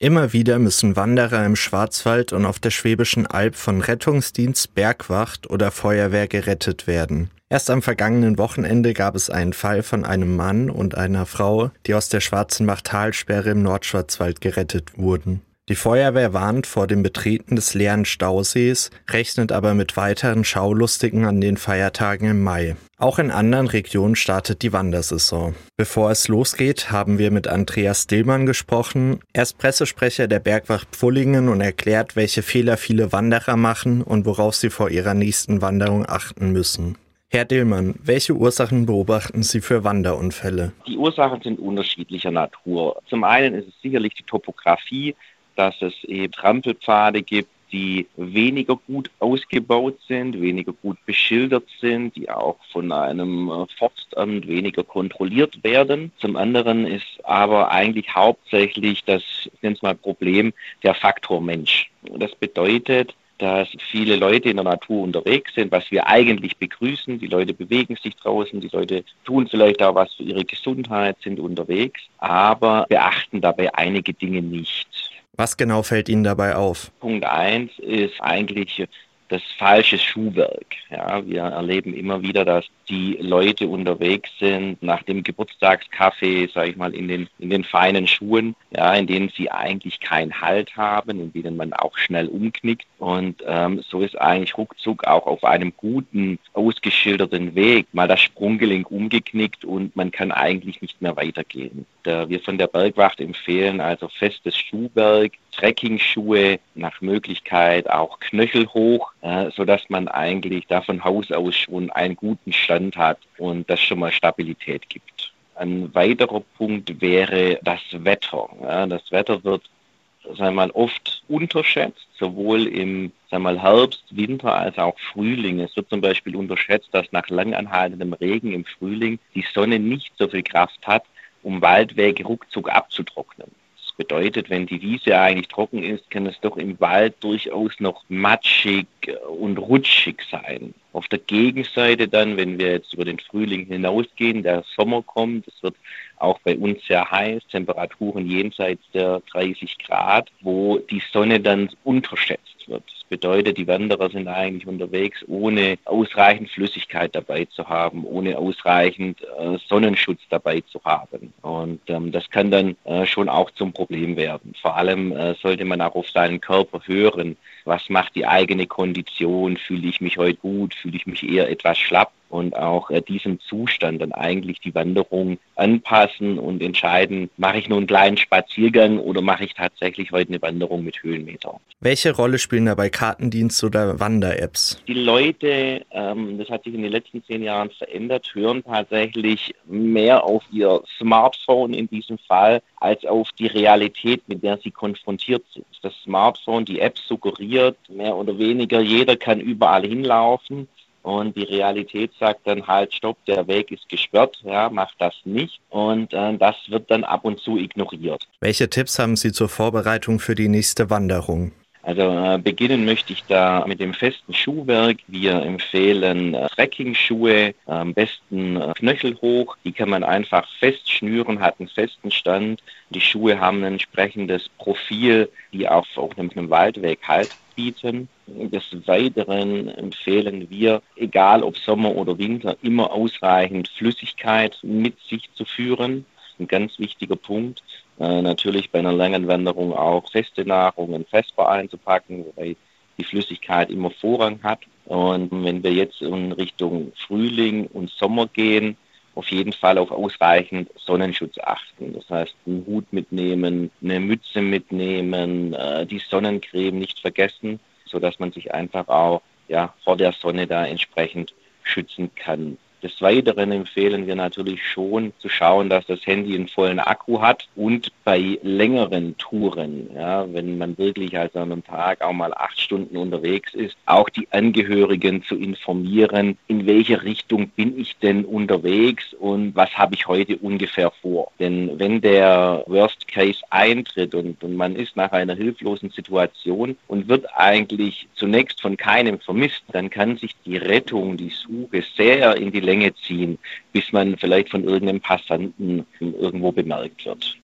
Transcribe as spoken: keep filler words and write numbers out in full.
Immer wieder müssen Wanderer im Schwarzwald und auf der Schwäbischen Alb von Rettungsdienst, Bergwacht oder Feuerwehr gerettet werden. Erst am vergangenen Wochenende gab es einen Fall von einem Mann und einer Frau, die aus der Schwarzenbach-Talsperre im Nordschwarzwald gerettet wurden. Die Feuerwehr warnt vor dem Betreten des leeren Stausees, rechnet aber mit weiteren Schaulustigen an den Feiertagen im Mai. Auch in anderen Regionen startet die Wandersaison. Bevor es losgeht, haben wir mit Andreas Dillmann gesprochen. Er ist Pressesprecher der Bergwacht Pfullingen und erklärt, welche Fehler viele Wanderer machen und worauf sie vor ihrer nächsten Wanderung achten müssen. Herr Dillmann, welche Ursachen beobachten Sie für Wanderunfälle? Die Ursachen sind unterschiedlicher Natur. Zum einen ist es sicherlich die Topografie, dass es eben Trampelpfade gibt, die weniger gut ausgebaut sind, weniger gut beschildert sind, die auch von einem Forstamt weniger kontrolliert werden. Zum anderen ist aber eigentlich hauptsächlich das, ich nenne es mal Problem, der Faktor Mensch. Das bedeutet, dass viele Leute in der Natur unterwegs sind, was wir eigentlich begrüßen. Die Leute bewegen sich draußen, die Leute tun vielleicht auch was für ihre Gesundheit, sind unterwegs, aber beachten dabei einige Dinge nicht. Was genau fällt Ihnen dabei auf? Punkt eins ist eigentlich das falsche Schuhwerk. Ja, wir erleben immer wieder, dass die Leute unterwegs sind nach dem Geburtstagskaffee, sage ich mal, in den in den feinen Schuhen, ja, in denen sie eigentlich keinen Halt haben, in denen man auch schnell umknickt. Und ähm, so ist eigentlich ruckzuck auch auf einem guten, ausgeschilderten Weg mal das Sprunggelenk umgeknickt und man kann eigentlich nicht mehr weitergehen. Da wir von der Bergwacht empfehlen also festes Schuhwerk, Trekkingschuhe, nach Möglichkeit auch knöchelhoch, äh, sodass man eigentlich da von Haus aus schon einen guten Stand hat und das schon mal Stabilität gibt. Ein weiterer Punkt wäre das Wetter. Ja, das Wetter wird, sagen wir mal, oft unterschätzt, sowohl im, sagen wir mal, Herbst, Winter als auch Frühling. Es wird zum Beispiel unterschätzt, dass nach langanhaltendem Regen im Frühling die Sonne nicht so viel Kraft hat, um Waldwege ruckzuck abzutrocknen. Das bedeutet, wenn die Wiese eigentlich trocken ist, kann es doch im Wald durchaus noch matschig und rutschig sein. Auf der Gegenseite dann, wenn wir jetzt über den Frühling hinausgehen, der Sommer kommt, es wird auch bei uns sehr heiß, Temperaturen jenseits der dreißig Grad, wo die Sonne dann unterschätzt wird. Das bedeutet, die Wanderer sind eigentlich unterwegs, ohne ausreichend Flüssigkeit dabei zu haben, ohne ausreichend äh, Sonnenschutz dabei zu haben. Und ähm, das kann dann äh, schon auch zum Problem werden. Vor allem äh, sollte man auch auf seinen Körper hören. Was macht die eigene Kondition? Fühle ich mich heute gut? Fühle ich mich eher etwas schlapp? Und auch äh, diesem Zustand dann eigentlich die Wanderung anpassen und entscheiden, mache ich nur einen kleinen Spaziergang oder mache ich tatsächlich heute eine Wanderung mit Höhenmeter. Welche Rolle spielen dabei Kartendienste oder Wander-Apps? Die Leute, ähm, das hat sich in den letzten zehn Jahren verändert, hören tatsächlich mehr auf ihr Smartphone in diesem Fall, als auf die Realität, mit der sie konfrontiert sind. Das Smartphone, die App suggeriert, mehr oder weniger, jeder kann überall hinlaufen. Und die Realität sagt dann halt, stopp, der Weg ist gesperrt, ja, mach das nicht. Und äh, das wird dann ab und zu ignoriert. Welche Tipps haben Sie zur Vorbereitung für die nächste Wanderung? Also äh, beginnen möchte ich da mit dem festen Schuhwerk. Wir empfehlen äh, Trekkingschuhe, äh, am besten äh, knöchelhoch. Die kann man einfach fest schnüren, hat einen festen Stand. Die Schuhe haben ein entsprechendes Profil, die auch auf einem, einem Waldweg Halt bieten. Des Weiteren empfehlen wir, egal ob Sommer oder Winter, immer ausreichend Flüssigkeit mit sich zu führen. Ein ganz wichtiger Punkt. Äh, natürlich bei einer langen Wanderung auch feste Nahrung in Vesper einzupacken, wobei die Flüssigkeit immer Vorrang hat. Und wenn wir jetzt in Richtung Frühling und Sommer gehen, auf jeden Fall auf ausreichend Sonnenschutz achten. Das heißt, einen Hut mitnehmen, eine Mütze mitnehmen, äh, die Sonnencreme nicht vergessen, sodass man sich einfach auch ja, vor der Sonne da entsprechend schützen kann. Des Weiteren empfehlen wir natürlich schon zu schauen, dass das Handy einen vollen Akku hat und bei längeren Touren, ja, wenn man wirklich also an einem Tag auch mal acht Stunden unterwegs ist, auch die Angehörigen zu informieren, in welche Richtung bin ich denn unterwegs und was habe ich heute ungefähr vor. Denn wenn der Worst Case eintritt und, und man ist nach einer hilflosen Situation und wird eigentlich zunächst von keinem vermisst, dann kann sich die Rettung, die Suche sehr in die Länge ziehen, bis man vielleicht von irgendeinem Passanten irgendwo bemerkt wird.